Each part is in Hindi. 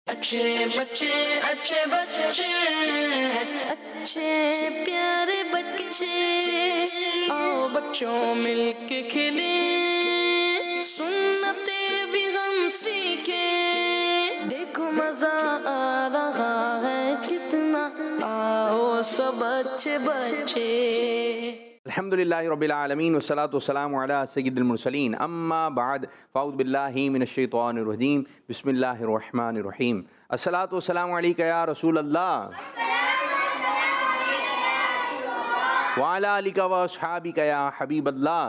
अच्छे बच्चे अच्छे बच्चे अच्छे प्यारे बच्चे, आओ बच्चों मिलके खेले, सुन्नते भी हम सीखे, देखो मजा आ रहा है कितना, आओ सब अच्छे बच्चे। अल्हम्दुलिल्लाहि रब्बिल आलमीन वस्सलातु वस्सलामु अला सय्यिदिल मुरसलीन अम्मा बाद फ़अऊज़ु बिल्लाहि मिनश शैतानिर रजीम बिस्मिल्लाहिर रहमानिर रहीम। अस्सलातु वस्सलामु अलैका या रसूल अल्लाह व अला आलिका व अस्हाबिका या हबीब अल्लाह।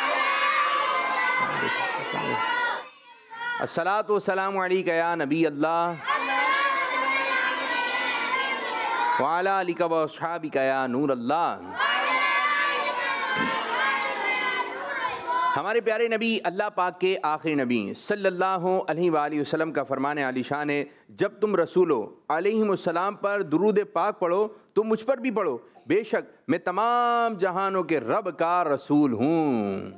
अस्सलातु वस्सलामु अलैका या नबी अल्लाह व अला आलिका व अस्हाबिका या नूर अल्लाह। हमारे प्यारे नबी अल्लाह पाक के आखिरी नबी सल्लल्लाहु अलैहि वसल्लम का फरमान आलिशान है, जब तुम रसूलों अलैहिमुस्सलाम पर दुरूद पाक पढ़ो तो मुझ पर भी पढ़ो, बेशक मैं तमाम जहानों के रब का रसूल हूँ।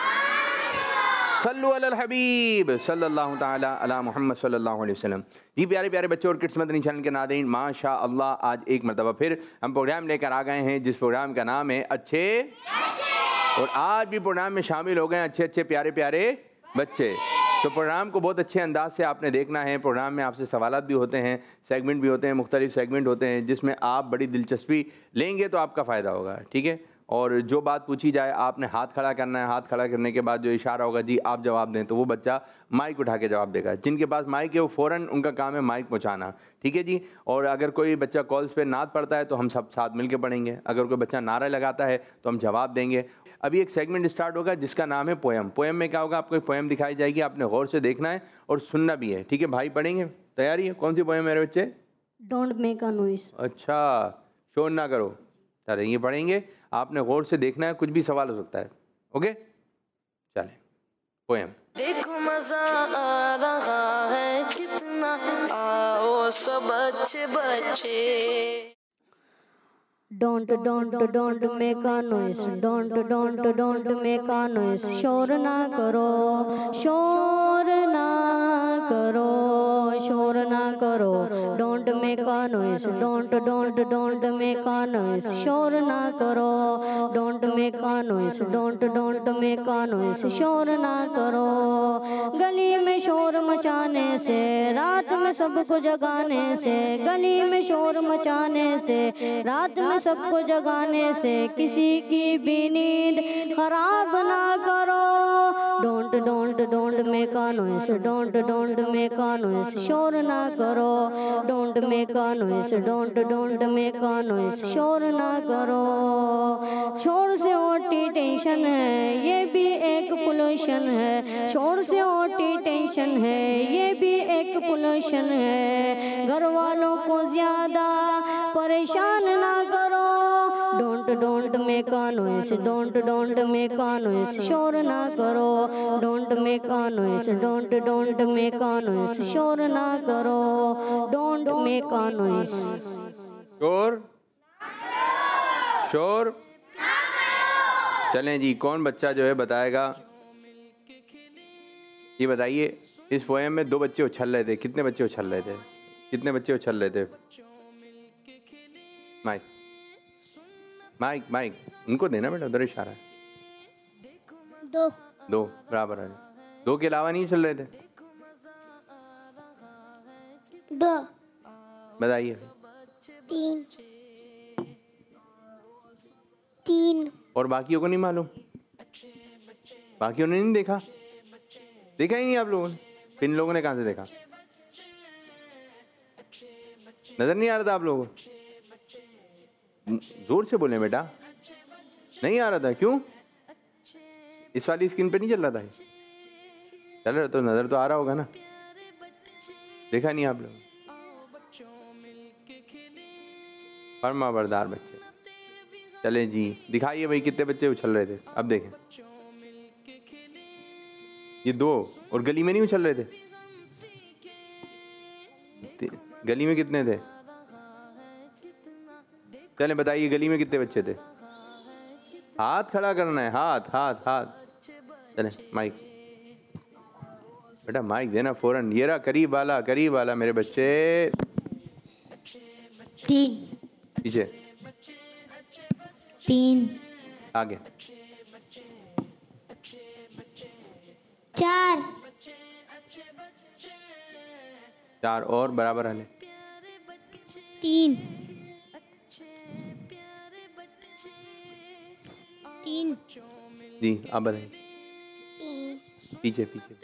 सल्लु अलल हबीब सल्लल्लाहु ताला अला मुहम्मद सल्लल्लाहु अलैहि वसल्लम। जी प्यारे प्यारे बच्चों और किड्स मदनी चैनल के नाज़रीन, माशा अल्लाह आज एक मरतबा फिर हम प्रोग्राम लेकर आ गए हैं जिस प्रोग्राम का नाम है अच्छे, और आज भी प्रोग्राम में शामिल हो गए अच्छे अच्छे प्यारे प्यारे बच्चे। तो प्रोग्राम को बहुत अच्छे अंदाज से आपने देखना है। प्रोग्राम में आपसे सवालात भी होते हैं, सेगमेंट भी होते हैं, मुख्तलिफ सेगमेंट होते हैं जिसमें आप बड़ी दिलचस्पी लेंगे तो आपका फ़ायदा होगा, ठीक है। और जो बात पूछी जाए आपने हाथ खड़ा करना है, हाथ खड़ा करने के बाद जो इशारा होगा जी आप जवाब दें, तो वो बच्चा माइक उठा के जवाब देगा। जिनके पास माइक है वो फ़ौरन उनका काम है माइक पहुंचाना, ठीक है जी। और अगर कोई बच्चा कॉल्स पे नात पढ़ता है तो हम सब साथ मिल के पढ़ेंगे, अगर कोई बच्चा नारा लगाता है तो हम जवाब देंगे। अभी एक सेगमेंट स्टार्ट होगा जिसका नाम है पोएम। पोएम में क्या होगा, आपको एक पोएम दिखाई जाएगी, आपने गौर से देखना है और सुनना भी है, ठीक है भाई। पढ़ेंगे, तैयारी है? कौन सी पोएम मेरे बच्चे? Don't make a noise. अच्छा, शोर ना करो। चले ये पढ़ेंगे, आपने गौर से देखना है, कुछ भी सवाल हो सकता है, ओके। चलें पोएम। देखो मजा आ रहा है कितना, आओ सब अच्छे बच्चे। Don't make a noise, don't make a noise. शोर ना करो, शोर ना करो, शोर ना करो। Don't make a noise, don't make a noise. शोर ना करो, don't make a noise, don't make a noise. शोर ना करो। गली में शोर मचाने से, रात में सबको जगाने से, गली में शोर मचाने से, रात में सबको जगाने से, किसी की भी नींद खराब ना करो। Don't make a noise, don't make a noise. शोर ना करो, don't make a noise, don't make a noise. शोर ना करो। शोर से होती टेंशन है, ये भी एक पोल्यूशन है। शोर से होती टेंशन है, ये भी एक पोल्यूशन है। घर वालों को ज्यादा परेशान ना करो। Don't make a noise, don't make a noise. शोर ना करो, don't make a noise, don't make a noise. शोर ना करो, डोंट मेक अ नॉइस। शोर शोर चलें जी, कौन बच्चा जो है बताएगा? ये बताइए, इस पोएम में दो बच्चे उछल रहे थे, कितने बच्चे उछल रहे थे? कितने बच्चे उछल रहे थे? माइक माइक माइक उनको देना बेटा, उधर इशारा है। दो दो बराबर है। दो के अलावा नहीं उछल रहे थे? दो बताइए। तीन और बाकियों को नहीं मालूम? बाकियों ने नहीं देखा? देखा ही नहीं आप लोगों ने? इन लोगों ने कहाँ से देखा? नजर नहीं आ रहा था आप लोगों को? जोर से बोले बेटा, नहीं आ रहा था? क्यों? इस वाली स्क्रीन पे नहीं चल रहा था? चल रहा तो नजर तो आ रहा होगा ना? देखा नहीं आप लोग? फरमा बरदार बच्चे। चले जी, दिखाइए भाई कितने बच्चे उछल रहे थे। अब देखें, ये दो, और गली में नहीं उछल रहे थे? गली में कितने थे? चले बताइए, गली में कितने बच्चे थे? हाथ खड़ा करना है, हाथ हाथ हाथ। चले माइक। बेटा माइक देना फौरन। ये रहा, करीब वाला मेरे बच्चे। 3 पीछे, 3 आगे, 4 4 और बराबर हले। 3 3 जी आप बताइए। 3 पीछे पीछे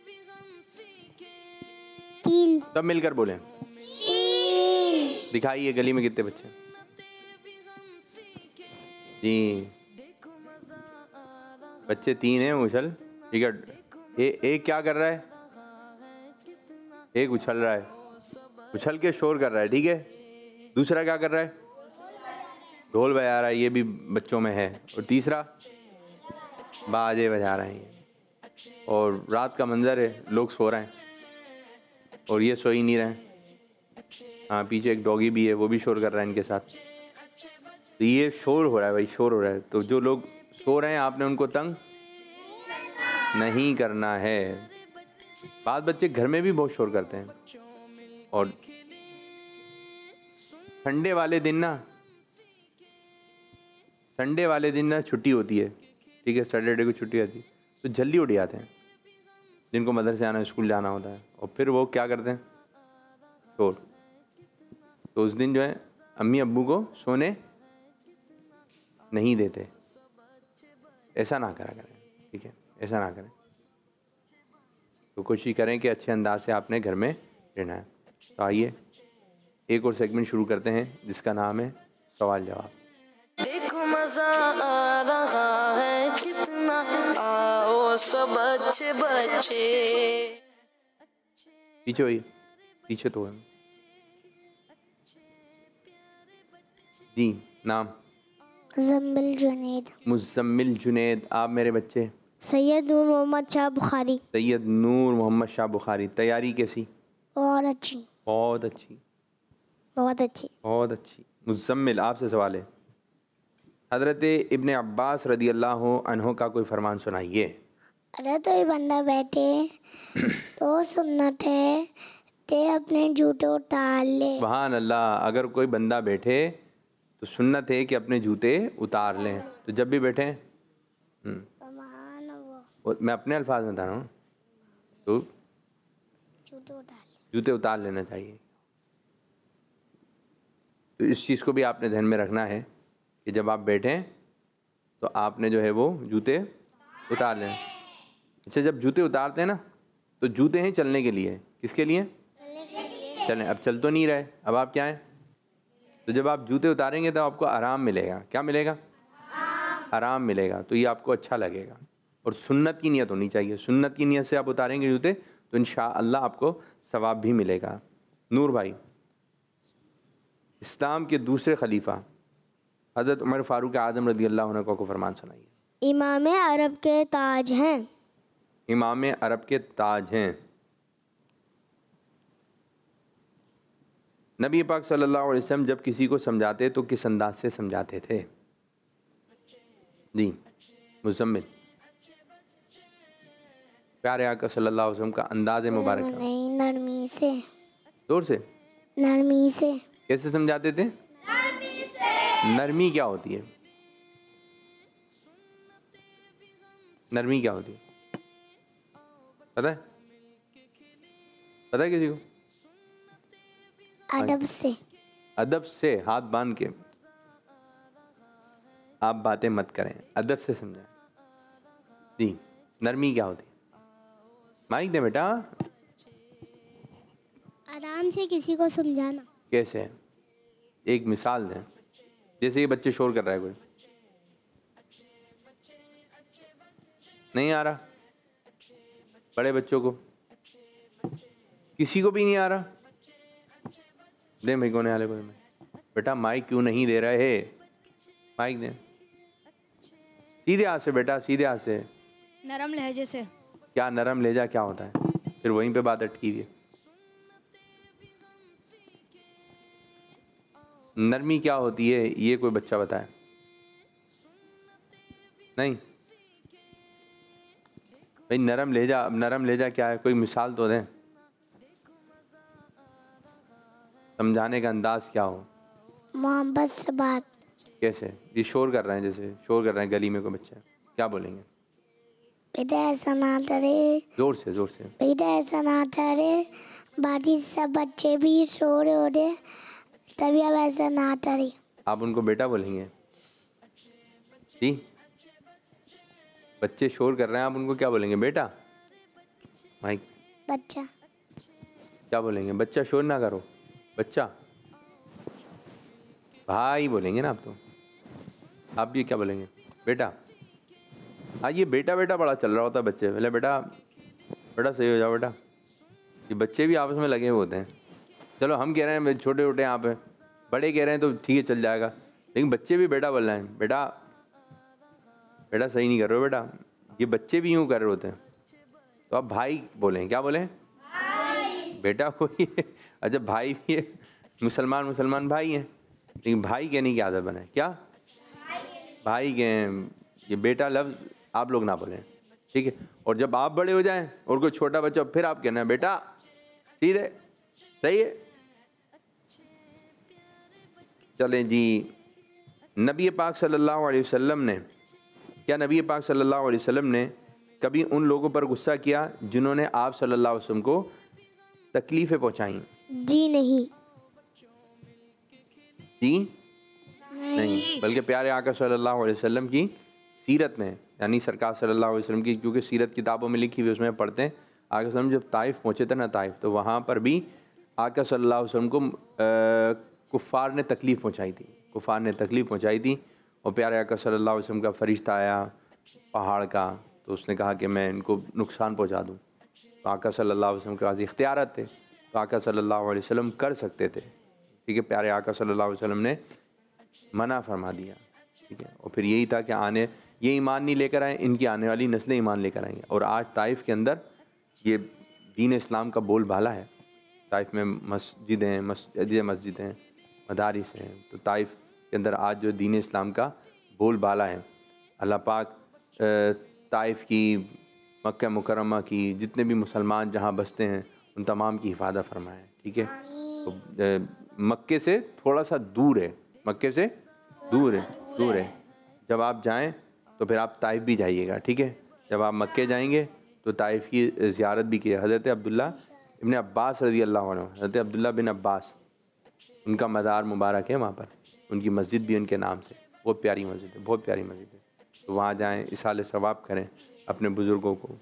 3 सब मिलकर बोलें। दिखाइए गली में कितने बच्चे हैं। जी बच्चे 3 हैं। उछल, ठीक है। एक क्या कर रहा है? एक उछल रहा है, उछल के शोर कर रहा है, ठीक है। दूसरा क्या कर रहा है? ढोल बजा रहा है, ये भी बच्चों में है। और तीसरा बाजे बजा रहे हैं। और रात का मंजर है, लोग सो रहे हैं और ये सो ही नहीं रहे हैं। हाँ पीछे एक डॉगी भी है, वो भी शोर कर रहा है इनके साथ। तो ये शोर हो रहा है भाई, शोर हो रहा है। तो जो लोग सो रहे हैं आपने उनको तंग नहीं करना है। बाद बच्चे घर में भी बहुत शोर करते हैं। और संडे वाले दिन ना छुट्टी होती है, ठीक है। सैटरडे को छुट्टी होती है तो जल्दी उठ जाते हैं, जिनको मदरसे आना, स्कूल जाना होता है। और फिर वो क्या करते हैं? शोर। तो उस दिन जो है अम्मी अब्बू को सोने नहीं देते। ऐसा ना करा करें, ठीक है, ऐसा ना करें। तो कोशिश करें कि अच्छे अंदाज से आपने घर में रहना है। तो आइए एक और सेगमेंट शुरू करते हैं जिसका नाम है सवाल जवाब। देखो मजा आ रहा है कितना, आओ सब अच्छे बच्चे। पीछे होइए, पीछे तो है। जी नाम? मुज़म्मिल जुनैद। मुज़म्मिल जुनैद। आप मेरे बच्चे? सैयद नूर मोहम्मद शाह बुखारी। सैयद नूर मोहम्मद शाह बुखारी। तैयारी कैसी? और अच्छी, बहुत अच्छी, बहुत अच्छी। बहुत अच्छी। मुज़म्मिल आपसे सवाल है, हज़रत इब्ने अब्बास रदी अल्लाह अन्हो का कोई फरमान सुनाइए। अरे तो ये बंदा बैठे तो सुन्नत है ते अपने जूते उतार ले। सुभान अल्लाह। अगर कोई बंदा बैठे तो सुन्नत है कि अपने जूते उतार लें। तो जब भी बैठे मैं अपने अल्फाज में बता रहा हूँ, तो जूते उतार लेना चाहिए। तो इस चीज़ को भी आपने ध्यान में रखना है कि जब आप बैठें तो आपने जो है वो जूते उतार लें। अच्छा जब जूते उतारते हैं ना तो जूते हैं चलने के लिए। किसके लिए? चलें। अब चल तो नहीं रहे, अब आप क्या हैं? तो जब आप जूते उतारेंगे तो आपको आराम मिलेगा। क्या मिलेगा? आराम मिलेगा। तो ये आपको अच्छा लगेगा। और सुन्नत की नियत होनी चाहिए। सुन्नत की नियत से आप उतारेंगे जूते तो इंशाअल्लाह आपको सवाब भी मिलेगा। नूर भाई, इस्लाम के दूसरे खलीफा हज़रत उमर फ़ारूक आज़म रज़ी अल्लाह अन्हु को फरमान सुनाइए। इमाम अरब के ताज हैं। इमाम अरब के ताज हैं। नबी पाक सल्लल्लाहु अलैहि वसल्लम जब किसी को समझाते तो किस अंदाज से समझाते थे? जी मुज़म्मिल। प्यारे आका सल्लल्लाहु अलैहि वसल्लम का अंदाज़ मुबारक था। नहीं, नरमी से। जोर से। नरमी से। कैसे समझाते थे? नरमी से। नरमी क्या होती है? नरमी क्या होती है पता है? पता है किसी को? अदब से। अदब से। हाथ बांध के आप बातें मत करें, अदब से समझाएं। जी नरमी क्या होती है? माइक दे बेटा। आराम से किसी को समझाना। कैसे? एक मिसाल दें। जैसे ये बच्चे शोर कर रहा है, कोई नहीं आ रहा, बड़े बच्चों को किसी को भी नहीं आ रहा। दे भाई कोने वाले को बेटा माइक क्यों नहीं दे रहे? माइक दे। सीधे हाथ से बेटा, सीधे हाथ से। नरम लहजे से। क्या नरम लहजा क्या होता है? फिर वहीं पे बात अटकी हुई है। नरमी क्या होती है ये कोई बच्चा बताए? नहीं भाई नरम लहजा क्या है, कोई मिसाल तो दें, समझाने का अंदाज क्या हो। मोहब्बत से बात। कैसे? ये शोर कर रहे हैं, जैसे शोर कर रहे हैं गली में कोई बच्चा, क्या बोलेंगे? बेटा ऐसा ना करे, जोर से बेटा ऐसा ना करे, बाकी सब बच्चे भी सो रहे होते, तभी अब ऐसा ना करे। आप उनको बेटा बोलेंगे जी? बच्चे शोर कर रहे हैं, आप उनको क्या बोलेंगे? बेटा? माइक। बच्चा। क्या बोलेंगे? बच्चा शोर ना करो, बच्चा। भाई बोलेंगे ना आप तो। आप भी क्या बोलेंगे? बेटा। हाँ, ये बेटा बेटा बड़ा चल रहा होता है बच्चे, बोले बेटा बेटा सही हो जाओ बेटा। ये बच्चे भी आपस में लगे हुए होते हैं। चलो हम कह रहे हैं छोटे छोटे यहाँ पे, बड़े कह रहे हैं तो ठीक है चल जाएगा, लेकिन बच्चे भी बेटा बोल रहे हैं, बेटा बेटा सही नहीं कर रहे हो बेटा। ये बच्चे भी यूँ कर रहे होते हैं, तो आप भाई बोलें। क्या बोलें? बेटा कोई अच्छा भाई भी है, मुसलमान भाई हैं, लेकिन भाई कहने की आदत बनाए। क्या? भाई कहें, ये बेटा लफ्ज़ आप लोग ना बोलें, ठीक है? और जब आप बड़े हो जाएं और कोई छोटा बच्चा, फिर आप कहना बेटा, सीधे, सही है। चलें जी, नबी पाक सल्लल्लाहु अलैहि वसल्लम ने, क्या नबी पाक सल्लल्लाहु अलैहि वसल्लम ने कभी उन लोगों पर गुस्सा किया जिन्होंने आप सल्लल्लाहु अलैहि वसल्लम को तकलीफ़ें पहुँचाई? जी नहीं। जी नहीं, बल्कि प्यारे आका सल्लल्लाहु अलैहि वसल्लम की सीरत में, यानी सरकार सल्लल्लाहु अलैहि वसल्लम की, क्योंकि सीरत किताबों में लिखी हुई, उसमें पढ़ते हैं आका सल्लम जब ताइफ पहुँचे थे ना, ताइफ, तो वहाँ पर भी आका सल्लल्लाहु अलैहि वसल्लम को कुफ़ार ने तकलीफ़ पहुँचाई थी। और प्यारे आका सल्लल्लाहु अलैहि वसल्लम का फरिश्ता आया पहाड़ का, तो उसने कहा कि मैं इनको नुकसान पहुँचा दूँ। तो आका सल्लल्लाहु अलैहि वसल्लम के पास इख्तियारत थे, तो आका सल्लल्लाहु अलैहि वसल्लम कर सकते थे, ठीक है? प्यारे आका सल्लल्लाहु अलैहि वसल्लम ने मना फरमा दिया, ठीक है? और फिर यही था कि ये ईमान नहीं लेकर आए, इनकी आने वाली नस्लें ईमान लेकर आएंगे। और आज ताइफ के अंदर ये दीन इस्लाम का बोलबाला है। ताइफ में मस्जिदें हैं, मदारिस हैं, तो ताइफ के अंदर आज जो दीन इस्लाम का बोलबाला है। अल्लाह पाक ताइफ की, मक्का मुकर्रमा की, जितने भी मुसलमान जहाँ बसते हैं उन तमाम की हिफाजत फरमाए, ठीक है? तो मक्के से थोड़ा सा दूर है, मक्के से दूर है। जब आप जाएं तो फिर आप ताइफ भी जाइएगा, ठीक है? जब आप मक्के जाएंगे तो ताइफ की ज़ियारत भी की। हज़रत अब्दुल्ला इब्न अब्बास रज़ी अल्लाह अन्हु, हज़रत अब्दुल्ला बिन अब्बास, उनका मज़ार मुबारक है वहाँ पर, उनकी मस्जिद भी उनके नाम से, बहुत प्यारी मस्जिद है, बहुत प्यारी मस्जिद है। तो वहाँ जाएँ, इसाले सवाब करें अपने बुज़ुर्गों को,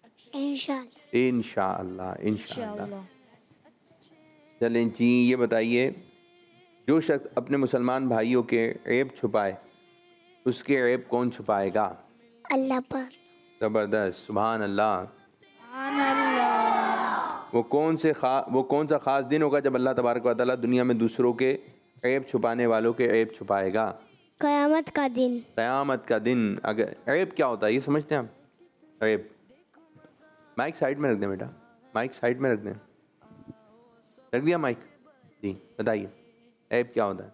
इंशाअल्लाह। चलें जी, ये बताइए, जो शख्स अपने मुसलमान भाइयों के ऐब छुपाए, उसके ऐब कौन छुपाएगा? अल्लाह पाक। ज़बरदस्त, सुभान अल्लाह। वो कौन सा ख़ास दिन होगा जब अल्लाह तबारक व तआला दुनिया में दूसरों के ऐब छुपाने वालों के ऐब छुपाएगा? क़यामत का दिन। क़यामत का दिन। अगर ऐब क्या होता है ये समझते हैं आप? ऐब, माइक साइड में रख दें बेटा, माइक साइड में रख दें। रख दिया माइक? जी बताइए, ऐब क्या होता है?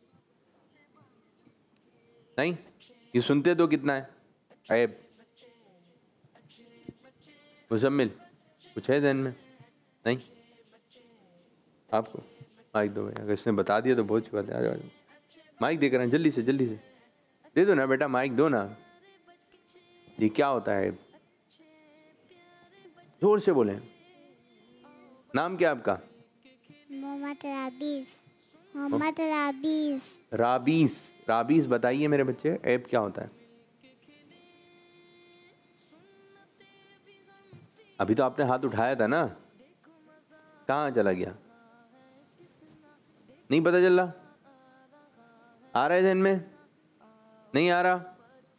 नहीं, ये सुनते तो कितना है ऐब? मुजम्मिल कुछ है ध्यान में? नहीं, आपको माइक दो भाई, अगर इसने बता दिया तो बहुत अच्छी बात है। माइक दे कर जल्दी से दे दो ना बेटा, माइक दो ना। ये क्या होता है ऐब? जोर से बोलें। नाम क्या आपका? मोहम्मद राबीस। बताइए मेरे बच्चे, ऐब क्या होता है? अभी तो आपने हाथ उठाया था ना, कहाँ चला गया? नहीं पता चल रहा? आ रहा है ध्यान में? नहीं आ रहा?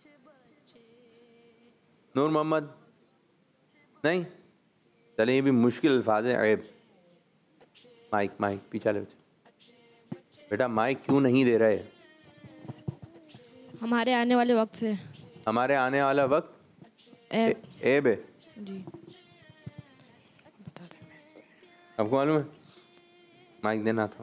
नूर मोहम्मद? नहीं? चले, ये भी मुश्किल अल्फाज है, ऐब। माइक पीछे ले बेटा, माइक क्यों नहीं दे रहे? हमारे आने वाले वक्त से। हमारे आने वाला वक्त ऐब है जी, आपको मालूम है? माइक देना था।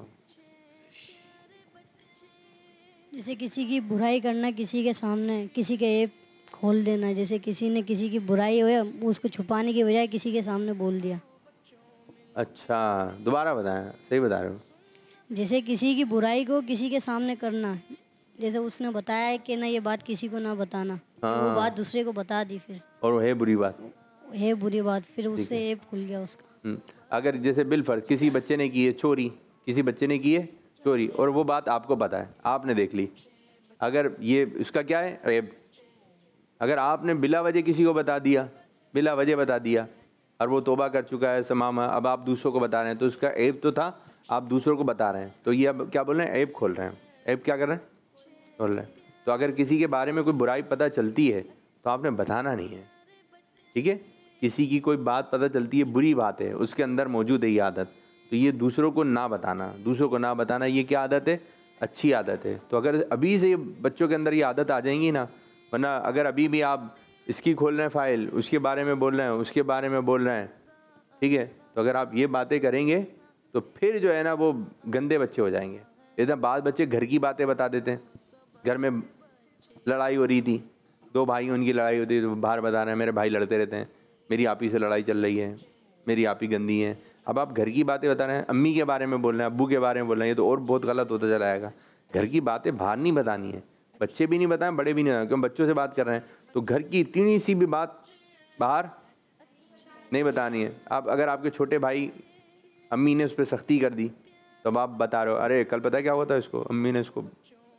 जैसे किसी की बुराई करना किसी के सामने, किसी के ऐब खोल देना, जैसे किसी ने किसी की बुराई हो उसको छुपाने की बजाय किसी के सामने बोल दिया। अच्छा, दोबारा बताएं, सही बता रहे हो। जैसे किसी की बुराई को किसी के सामने करना, जैसे उसने बताया है कि ना ये बात किसी को ना बताना, तो वो बात दूसरे को बता दी, फिर और वो है बुरी बात, है बुरी बात, फिर उससे ऐप खुल गया उसका। अगर जैसे बिलफर्ज किसी बच्चे ने की है चोरी, किसी बच्चे ने की है चोरी और वो बात आपको पता है, आपने देख ली, अगर ये इसका क्या है ऐब। अगर आपने बिला वजह किसी को बता दिया, बिला वजह बता दिया और वो तौबा कर चुका है समामा, अब आप दूसरों को बता रहे हैं, तो उसका ऐब तो था, आप दूसरों को बता रहे हैं, तो ये अब क्या बोल रहे हैं, ऐब खोल रहे हैं। ऐब क्या कर रहे हैं, खोल रहे हैं। तो अगर किसी के बारे में कोई बुराई पता चलती है तो आपने बताना नहीं है, ठीक है। किसी की कोई बात पता चलती है, बुरी बात है, उसके अंदर मौजूद है ये आदत, तो ये दूसरों को ना बताना, दूसरों को ना बताना, ये क्या आदत है, अच्छी आदत है। तो अगर अभी से बच्चों के अंदर ये आदत आ जाएंगी ना, वरना अगर अभी भी आप इसकी खोल रहे हैं फाइल, उसके बारे में बोल रहे हैं, उसके बारे में बोल रहे हैं, ठीक है, तो अगर आप ये बातें करेंगे तो फिर जो है ना वो गंदे बच्चे हो जाएंगे। एकदम बाद बच्चे घर की बातें बता देते हैं, घर में लड़ाई हो रही थी, दो भाई उनकी लड़ाई होती है, तो बाहर बता रहे हैं मेरे भाई लड़ते रहते हैं, मेरी आप ही से लड़ाई चल रही है, मेरी आप ही गंदी है। अब आप घर की बातें बता रहे हैं, अम्मी के बारे में बोल रहे हैं, अब्बू के बारे में बोल रहे हैं, ये तो और बहुत गलत होता चला जाएगा। घर की बातें बाहर नहीं बतानी है, बच्चे भी नहीं बताएं, बड़े भी नहीं बताएं, क्योंकि बच्चों से बात कर रहे हैं तो घर की इतनी सी भी बात बाहर नहीं बतानी है। अब अगर आपके छोटे भाई अम्मी ने उस पर सख्ती कर दी तो अब आप बता रहे हो, अरे कल पता क्या हुआ था इसको, अम्मी ने इसको,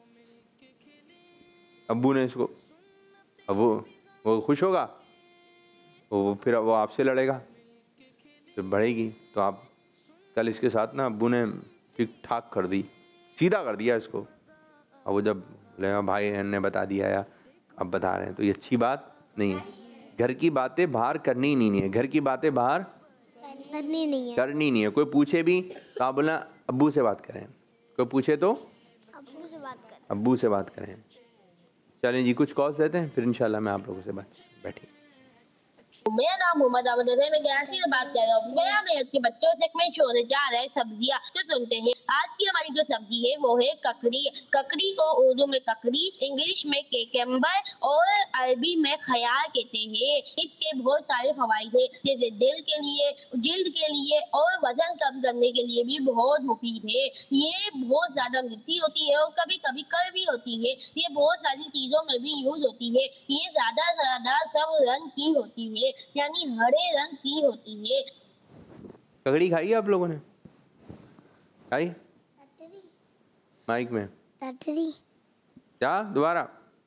अब्बू ने इसको, अब वो खुश होगा, वो फिर वो आपसे लड़ेगा, तो बढ़ेगी। तो आप कल इसके साथ ना अब्बू ने ठीक ठाक कर दी, सीधा कर दिया इसको, अब वो जब लेगा भाई ने बता दिया या अब बता रहे हैं, तो ये अच्छी बात नहीं है। घर की बातें बाहर करनी नहीं है, घर की बातें बाहर करनी नहीं है। कोई पूछे भी तो आप बोलना अब्बू से बात करें, कोई पूछे तो अब्बू से बात करें। चलें जी, कुछ कॉल्स रहते हैं, फिर इंशाल्लाह मैं आप लोगों से बात बैठिए। मेरा नाम मोहम्मद अहमद है, मैं गया से बात कर रहा हूँ। गया में के बच्चों से मैं शोरे जा रहा है सब्जियाँ, तो सुनते हैं। आज की हमारी जो सब्जी है वो है ककड़ी। ककड़ी को उर्दू में ककड़ी, इंग्लिश में केकम्बर और अरबी में खयार कहते हैं। इसके बहुत सारे फवाइद है, जैसे दिल के लिए, जिल्द के लिए और वजन कम करने के लिए भी बहुत मुफीद है। ये बहुत ज्यादा मीठी होती है और कभी कभी कड़वी होती है। ये बहुत सारी चीजों में भी यूज होती है। ये ज्यादा सब रंग की होती है, यानी हरे रंग की होती है। ककड़ी खाई है आप लोगों ने, खाई माइक में क्या, दोबारा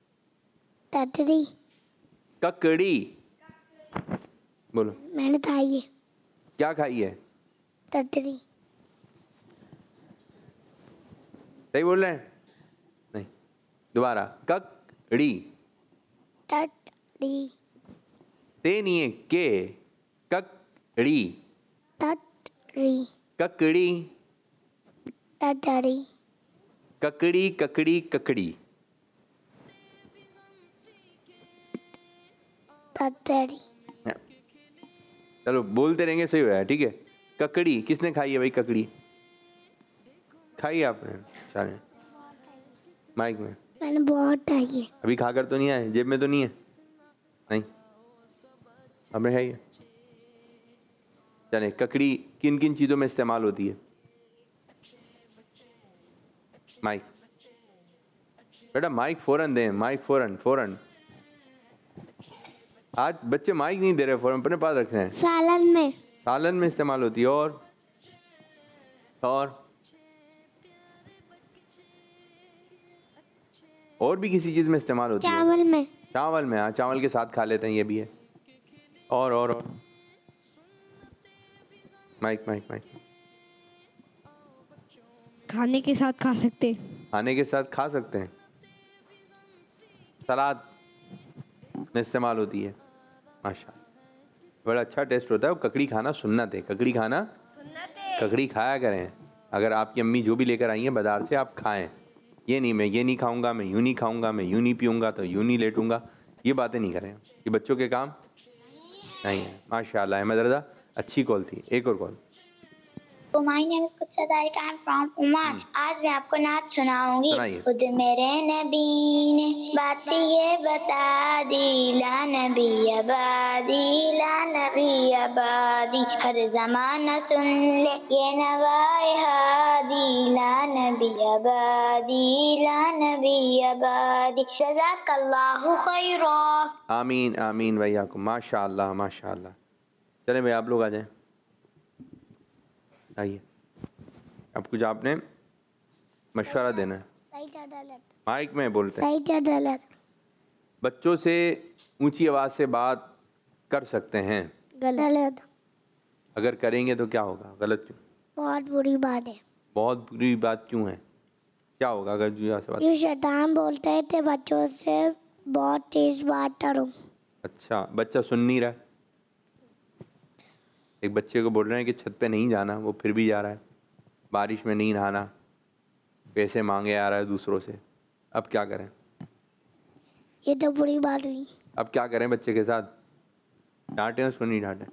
ककड़ी बोलो, मैंने खाई है क्या खाई है, तटरी। सही बोल रहे हैं, नहीं दोबारा, ककड़ी, तटरी, ते नहीं है, के, ककड़ी, तटरी, ककड़ी, तटरी, ककड़ी, ककड़ी, ककड़ी, तटरी। चलो बोलते रहेंगे, सही होया, ठीक है। ककड़ी किसने खाई है भाई, ककड़ी खाई है आपने, चलें माइक में। मैंने बहुत खाई है। अभी खाकर तो नहीं आए, जेब में तो नहीं है, नहीं आपने खाई है। चलें, ककड़ी किन किन चीज़ों में इस्तेमाल होती है, माइक बेटा, माइक फौरन दें, माइक फौरन। आज बच्चे माइक नहीं दे रहे, फौरन अपने पास रख रहे हैं। सालन में इस्तेमाल होती है, और भी किसी चीज में इस्तेमाल होती है, चावल में, हाँ चावल के साथ खा लेते हैं, ये भी है। और माइक खाने के साथ खा सकते हैं, खाने के साथ खा सकते हैं, सलाद में इस्तेमाल होती है। माशा, बड़ा अच्छा टेस्ट होता है। ककड़ी खाना सुन्नत है, ककड़ी खाया करें। अगर आपकी अम्मी जो भी लेकर आई हैं बाजार से, आप खाएं। ये नहीं मैं ये नहीं खाऊंगा, मैं यूँ नहीं खाऊंगा, मैं यूँ नहीं पीऊँगा तो यूँ नहीं लेटूंगा, ये बातें नहीं करें, ये बच्चों के काम नहीं है। माशाल्लाह अहमद रज़ा, अच्छी कॉल थी। एक और कॉल। माय नेम इज कुत्सा तारिका, आई एम फ्रॉम ओमान। आज मैं आपको नाच सुनाऊंगी। सुनाइए। खुद मेरे नबी ने बात ये बता दी, ला नबी आबादी, ला नबी आबादी, हर जमाना सुन ले ये नवाए हादी, ला नबी आबादी, ला नबी आबादी, जज़ाकल्लाहु खैरा। आमीन आमीन भैया को, माशाअल्लाह माशाअल्लाह। चलें भाई आप लोग आ जाएं, आइए। अब कुछ आपने मशवरा देना है। माइक में बोलते हैं। बच्चों से ऊंची आवाज़ से बात कर सकते हैं, गलत। अगर करेंगे तो क्या होगा? गलत क्यों? बहुत बुरी बात है। बहुत बुरी बात क्यों है? क्या होगा अगर जुआ से बात? ये शैतान बोलते थे बच्चों से बहुत तेज बात करो। अच्छा, बच्चा सुन नहीं रहा है। एक बच्चे को बोल रहे हैं कि छत पे नहीं जाना, वो फिर भी जा रहा है। बारिश में नहीं नहाना, पैसे मांगे आ रहा है दूसरों से। अब क्या करें? ये तो बुरी बात हुई। अब क्या करें बच्चे के साथ? डांटें उसको? नहीं डांटें?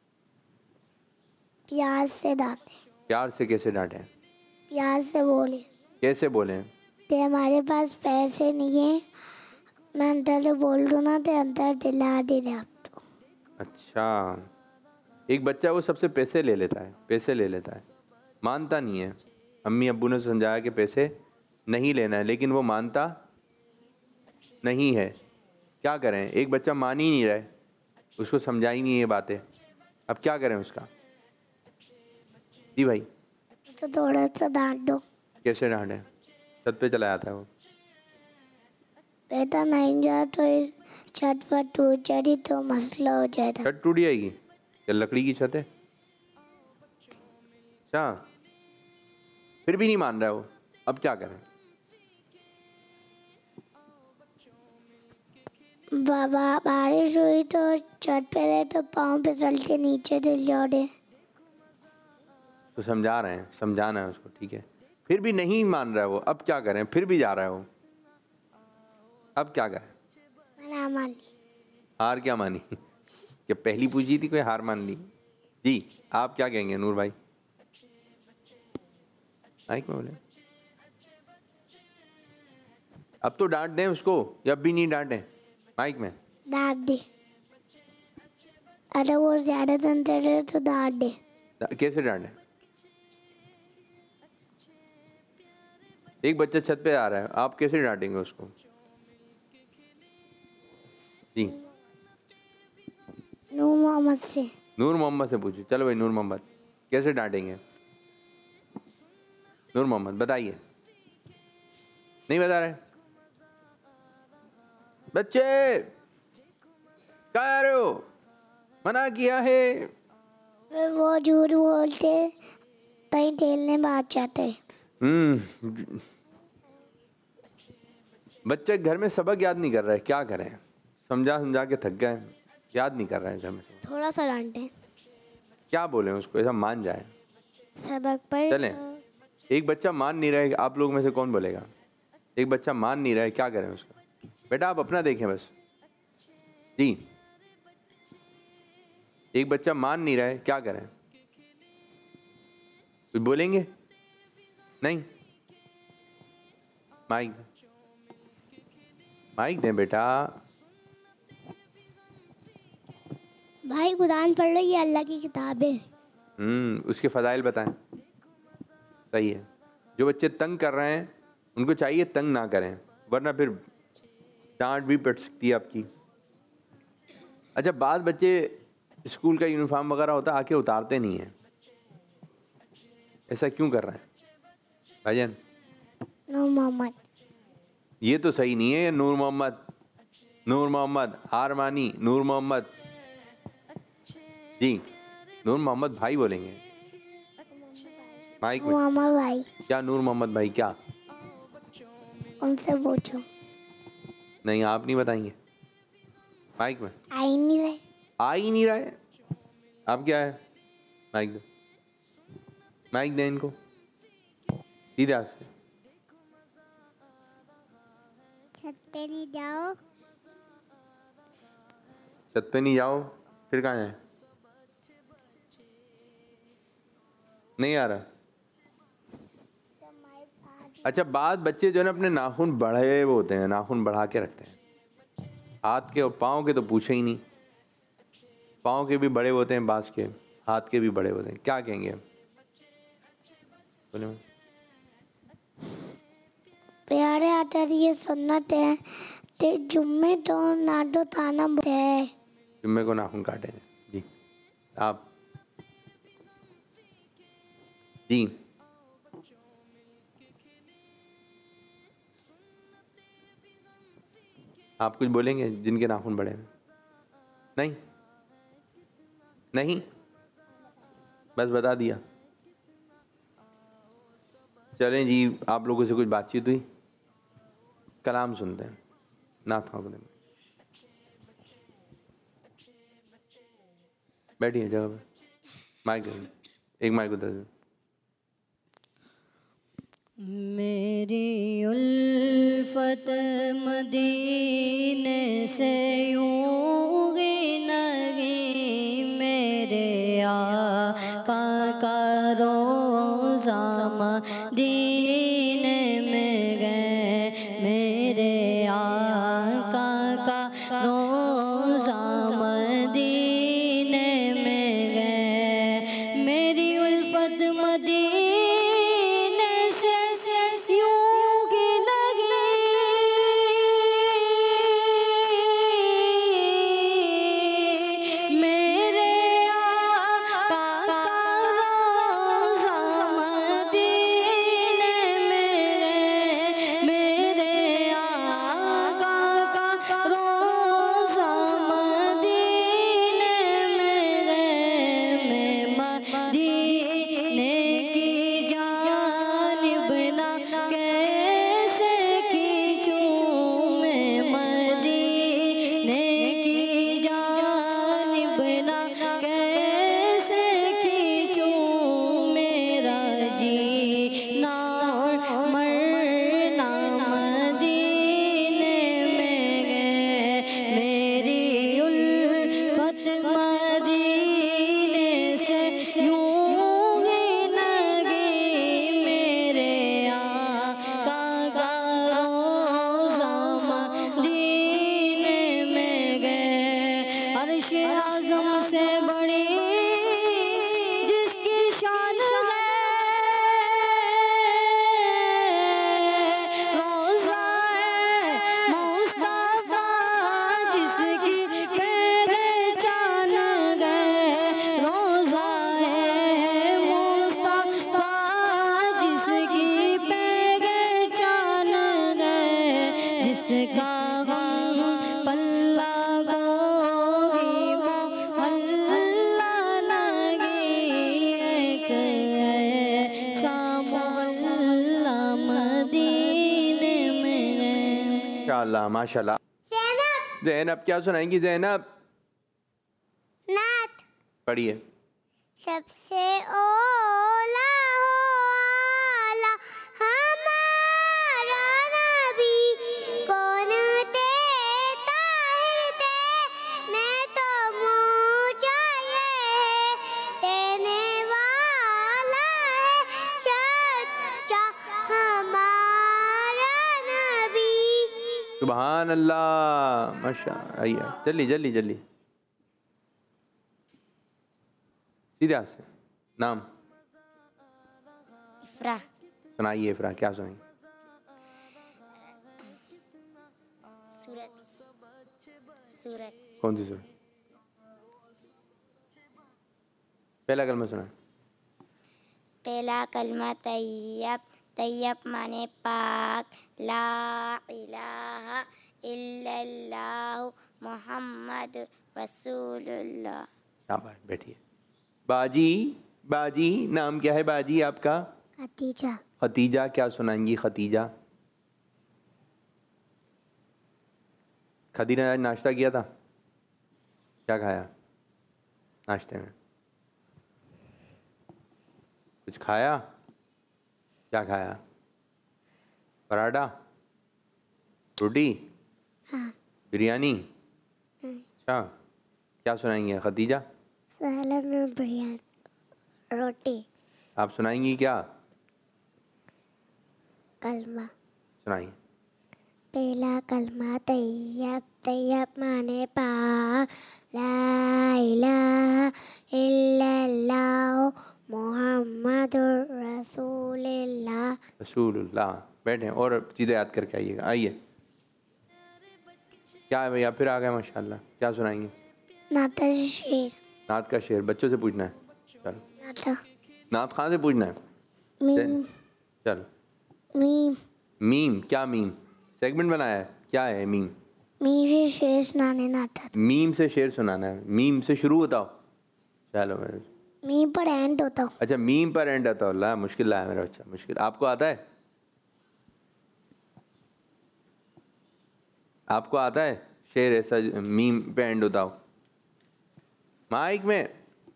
प्यार से डांटे। प्यार से कैसे डांटें? प्यार से बोले। कैसे बोलें? ते हमारे पास पैसे नहीं है, मैं अंदर बोल दूँ ना तो अंदर दिला देने आपको। अच्छा, एक बच्चा वो सबसे पैसे ले लेता है, पैसे ले लेता है, मानता नहीं है। अम्मी अब्बू ने समझाया कि पैसे नहीं लेना है, लेकिन वो मानता नहीं है। क्या करें? एक बच्चा मान ही नहीं रहा है, उसको समझा ही नहीं ये बातें। अब क्या करें उसका? जी भाई। तो थोड़ा सा डांट दो। कैसे डांटें? छत पे चला जाता है वो। बेटा नहीं जा तो छत पर टूट जाती तो मसला हो जाएगा। छत टूट जाएगी? क्या लकड़ी की छत है? अच्छा, फिर भी नहीं मान रहा है वो, अब क्या करें? बाबा बारिश हुई तो छत पे रहे तो पाँव पे चलते नीचे दिल जोड़े। तो समझा रहे हैं, समझाना है उसको, ठीक है। फिर भी नहीं मान रहा है वो, अब क्या करें? फिर भी जा रहा है वो, अब क्या करें? मैंने मान ली। हार क्या मानी? क्या पहली पूछी थी, कोई हार मान ली? जी आप क्या कहेंगे नूर भाई? माइक में बोले। अब तो डांट दें उसको या अब भी नहीं डांटें? माइक में डांट दे। अरे वो ज्यादा तंत्र है तो डांट दे। कैसे डांटें? एक बच्चा छत पे आ रहा है, आप कैसे डांटेंगे उसको? जी नूर मोहम्मद से। नूर मोहम्मद से पूछो। चलो भाई नूर मोहम्मद, कैसे डांटेंगे? नूर मोहम्मद बताइए। नहीं बता रहे? बच्चे क्या आ रहे हो? मना किया है। फिर वो झूठ बोलते कहीं खेलने बात जाते। बच्चे घर में सबक याद नहीं कर रहे, क्या करें? समझा समझा के थक गए, याद नहीं कर रहे हैं घर में। थोड़ा सा डांटे। क्या बोले उसको ऐसा मान जाए? सबक पर चलें, एक बच्चा मान नहीं रहा है, आप लोग में से कौन बोलेगा? एक बच्चा मान नहीं रहा है, क्या करें उसका? बेटा आप अपना देखें बस। जी एक बच्चा मान नहीं रहा है, क्या करें? कुछ बोलेंगे? नहीं? माइक माइक दें बेटा। भाई कुरान पढ़ लो, ये अल्लाह की किताब है। उसके फजाइल बताएं। सही है। जो बच्चे तंग कर रहे हैं उनको चाहिए तंग ना करें, वरना फिर डांट भी पड़ सकती है आपकी। अच्छा, बाद बच्चे स्कूल का यूनिफॉर्म वगैरह होता है आके उतारते नहीं हैं, ऐसा क्यों कर रहे हैं भाईजान? नूर मोहम्मद। ये तो सही नहीं है। ये नूर मोहम्मद, नूर मोहम्मद हार मानी। नूर मोहम्मद जी, नूर मोहम्मद भाई बोलेंगे माइक में। मोहम्मद भाई। क्या नूर मोहम्मद भाई क्या? उनसे पूछो। नहीं आप नहीं बताएंगे माइक में। आ ही नहीं रहे। आ ही नहीं रहा है। आप क्या है? माइक दो, माइक दे इनको सीधे हाथ से। छत पे नहीं जाओ। छत पे नहीं जाओ, फिर कहाँ जाए? नहीं आ रहा? अच्छा, बाद बच्चे जो है ना अपने नाखून बढ़े वो होते हैं, नाखून बढ़ा के रखते हैं। हाथ के और पाँव के तो पूछे ही नहीं, पाँव के भी बड़े होते हैं बाँस के, हाथ के भी बड़े होते हैं। क्या कहेंगे आप? बोले प्यारे आचार्य ये सुन्नत है ते जुम्मे तो नाडो ताना है। जुम्मे को नाखून काटे थे जी। आप जी आप कुछ बोलेंगे जिनके नाखून बड़े हैं? नहीं नहीं, बस बता दिया। चलें जी, आप लोगों से कुछ बातचीत हुई, कलाम सुनते हैं। नाथ खां बैठिए जगह पर, माइक एक माइक उधर से। मेरी उल्फत मदीने से यूं गी नगी, मेरे आका का रोज़ा मदीने में गए, मेरे आका का रोज़ा मदीने में गए। मेरी उल्फत मदीने माशाल्लाह। ज़ैनब क्या सुनाएंगी? ज़ैनब नात पढ़िए। सबसे ओला हो आला हमारा नबी, कौन ते ताहिर ते, मैं तो मूचा ये तेने वाला है सच्चा हमारा नबी। सुभान अल्लाह, माशा। आइए जल्दी जल्दी जल्दी, सीधा से नाम इफ्रा। सुनाइए इफ्रा, क्या सुनाइए? सूरत सूरत कौन सी सूरत? पहला कलमा सुना। पहला कलमा तैयब, तैयब माने पाक, ला इलाहा इल्लल्लाहु मुहम्मद रसूलुल्लाह। शाबाश, बैठिए। बाजी, बाजी नाम क्या है बाजी आपका? खतीजा। खतीजा क्या सुनाएंगी? खतीजा, खदीजा ने आज नाश्ता किया था, क्या खाया नाश्ते में? कुछ खाया? क्या खाया? पराठा, रोटी, बिरयानी? अच्छा, क्या सुनाएंगे खतीजा? सालन में बिरयानी रोटी। आप सुनाएंगी क्या? कलमा। सुनाइए। पहला कलमा तैयब, तैयब माने पाक, ला इलाहा इल्लल्लाह मुहम्मदुर रसूलुल्लाह। रसूलुल्लाह। बैठे और चीज़ें याद करके आइएगा। आइए, क्या है भैया? फिर आ गए माशाल्लाह। क्या सुनाएंगे? नाता शेर। नात का शेर बच्चों से पूछना है। चलो, नाता। नात खां से पूछना है। मीम। चलो, मीम। मीम। क्या मीम? सेगमेंट बनाया है? क्या है मीम? मीम से शेर सुनाने नाता। मीम से शेर सुनाना है। मीम से शुरू होता हो। चलो मेरे, मीम पर एंड होता हूँ। अच्छा मीम पर एंड आता हो। ला मुश्किल लाया मेरा बच्चा, मुश्किल। आपको आता है? आपको आता है शेर ऐसा मीम पे एंड होता हो? माइक में।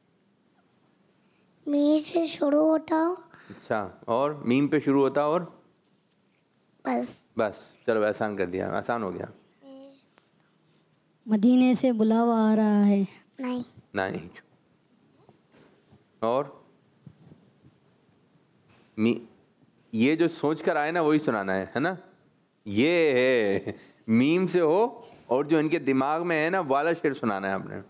मीम से शुरू होता हूँ। अच्छा, और मीम पे शुरू होता और बस। बस। चलो आसान कर दिया, आसान हो गया। मदीने से बुलावा आ रहा है। नहीं। नहीं। और ये जो सोच कर आए ना वही सुनाना है ना? ये है मीम से हो और जो इनके दिमाग में है ना वाला शेर सुनाना है आपने।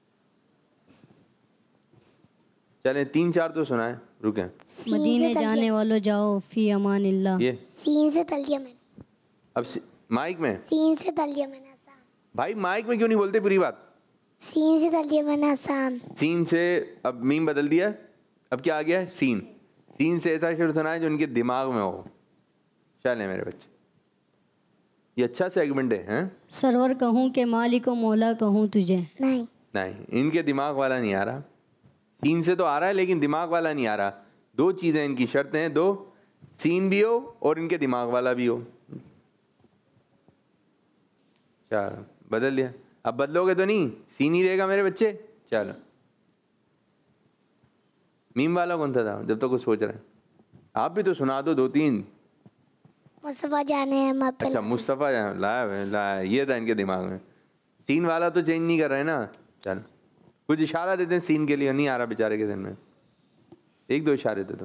चलें 3-4 तो सुनाए, रुकें। मदीने जाने वालों जाओ फी अमानिल्लाह। ये सीन से तल दिया मैंने। अब माइक में। सीन से तल दिया मैंने आसान। भाई माइक में क्यों नहीं बोलते पूरी बात? सीन से तल दिया मैंने आसान। सीन से अब मीम बदल दिया, अब क्या आ गया है? सीन। सीन से ऐसा शेर सुनाए जो इनके दिमाग में हो। चलें मेरे बच्चे, ये अच्छा सेगमेंट है। हैं? सरवर कहूँ के मालिक व मौला कहूँ तुझे। नहीं। नहीं, इनके दिमाग वाला नहीं आ रहा। सीन से तो आ रहा है लेकिन दिमाग वाला नहीं आ रहा। 2 चीज़ें इनकी शर्तें हैं, 2, सीन भी हो और इनके दिमाग वाला भी हो। चलो बदल दिया। अब बदलोगे तो नहीं, सीन ही रहेगा मेरे बच्चे। चलो, मीम वाला कौन सा था जब तक कुछ सोच रहे हैं? आप भी तो सुना दो 2-3। मुस्तफा जाने हम आप। अच्छा मुस्तफ़ा लाया, ये था इनके दिमाग में। सीन वाला तो चेंज नहीं कर रहे ना। चल कुछ इशारा देते हैं सीन के लिए, नहीं आ रहा बेचारे के दिन में। 1-2 इशारे दे दो,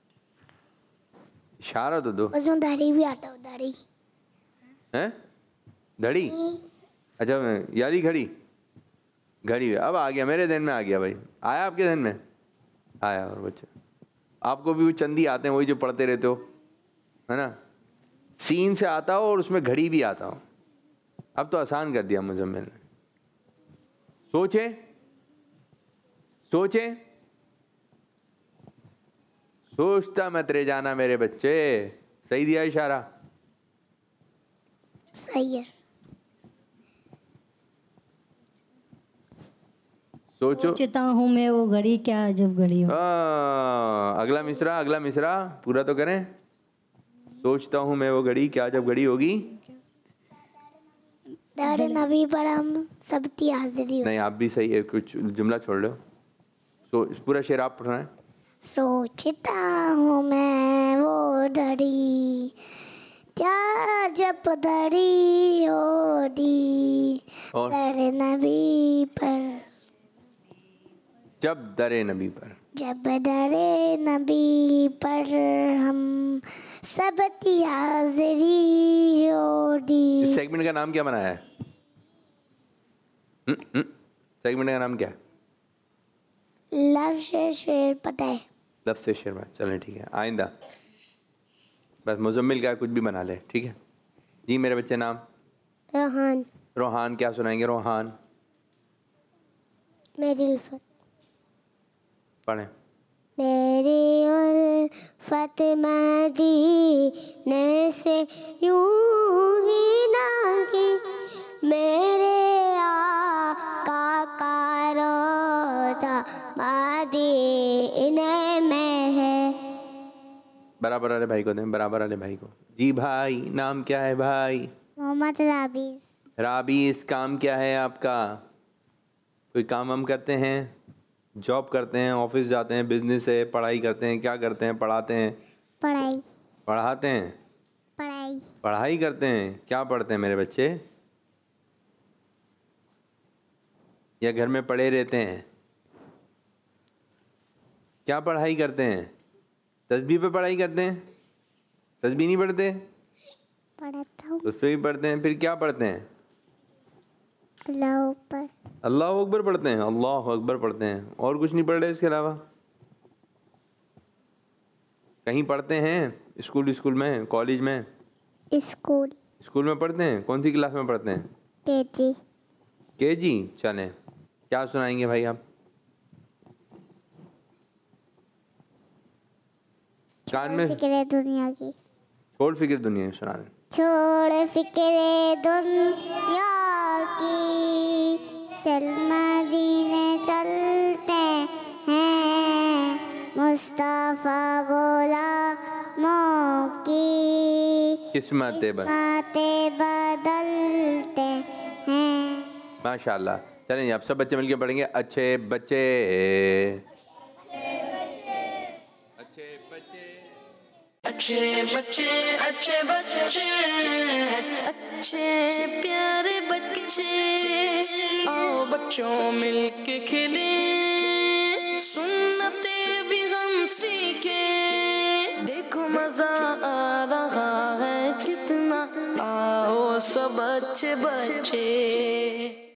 इशारा तो दो। उसमें दाढ़ी भी आता हो। दाढ़ी हैं? घड़ी? अच्छा यारी घड़ी। घड़ी अब आ गया मेरे दिन में, आ गया भाई। आया आपके दिन में? आया। और बच्चे आपको भी वो चंदी आते हैं, वही जो पढ़ते रहते हो, है ना? सीन से आता हो और उसमें घड़ी भी आता हो। अब तो आसान कर दिया मुजम्मिल ने। सोचे सोचे, सोचता मत रह जाना मेरे बच्चे। सही दिया इशारा? सही है। सोचो। सोचता हूँ मैं वो घड़ी क्या जब घड़ी हो। अगला मिसरा, अगला मिसरा पूरा तो करें। सोचता हूँ मैं वो घड़ी क्या जब घड़ी होगी। दाढ़ी नबी पर हम सबकी हाजिरी हो। नहीं आप भी सही है, कुछ जुमला छोड़ लो। पूरा शेर आप पढ़ना है। सोचता हूँ मैं वो घड़ी क्या जब घड़ी होगी, और दर नबी पर, जब दरे नबी पर, जब दरे नबी पर हम सबकी हाजिरी होगी। इस सेगमेंट का नाम क्या बनाया है? सेगमेंट का नाम क्या है? लव से शेर पता है। लफ्ज़ से शेर बना। चलें ठीक है, आइंदा बस मुजम्मिल का कुछ भी बना ले, ठीक है जी। मेरे बच्चे नाम? रोहान। रोहान। क्या सुनाएंगे रोहान? मेरी उल्फत। पढ़ें। मेरी उल्फत मदीने से यूं ही नागी, मेरे आका का रोज़ा मदीने में है। बराबर वाले भाई को दें, बराबर वाले भाई को। जी भाई, नाम क्या है भाई? मोहम्मद राबीस। राबीस। काम क्या है आपका? कोई काम हम करते हैं? जॉब करते हैं, ऑफिस जाते हैं, बिजनेस है, पढ़ाई करते हैं? क्या करते हैं? पढ़ाते हैं? पढ़ाई। पढ़ाते हैं? पढ़ाई। पढ़ाई करते हैं। क्या पढ़ते हैं मेरे बच्चे? या घर में पढ़े रहते हैं? क्या पढ़ाई करते हैं? तस्बीह पे पढ़ाई करते हैं? तस्बीह नहीं पढ़ते? पढ़ता हूँ। उस पे भी पढ़ते हैं। फिर क्या पढ़ते हैं? अल्लाह अकबर। अल्लाह अकबर पढ़ते हैं। अल्लाह अकबर पढ़ते हैं। और कुछ नहीं पढ़ रहे इसके अलावा? कहीं पढ़ते हैं? स्कूल में, कॉलेज में? स्कूल में पढ़ते हैं। कौन सी क्लास में पढ़ते हैं? केजी। केजी। चलें, क्या सुनाएंगे भाई आप? कान में फिक्रे दुनिया की। छोड़ फिक्र दुनिया की सुना दें। छोड़ फिक्रे दुनिया की, चल मदीने चलते हैं, मुस्तफा गुलामों की किस्मतें बदलते हैं। माशाल्लाह। चलें आप सब बच्चे मिलके पढ़ेंगे। अच्छे बच्चे, अच्छे बच्चे, अच्छे बच्चे, अच्छे बच्चे, अच्छे प्यारे बच्चे, आओ बच्चों मिलके खेले, सुन्नते भी हम सीखे, देखो मजा आ रहा है कितना, आओ सब अच्छे बच्चे।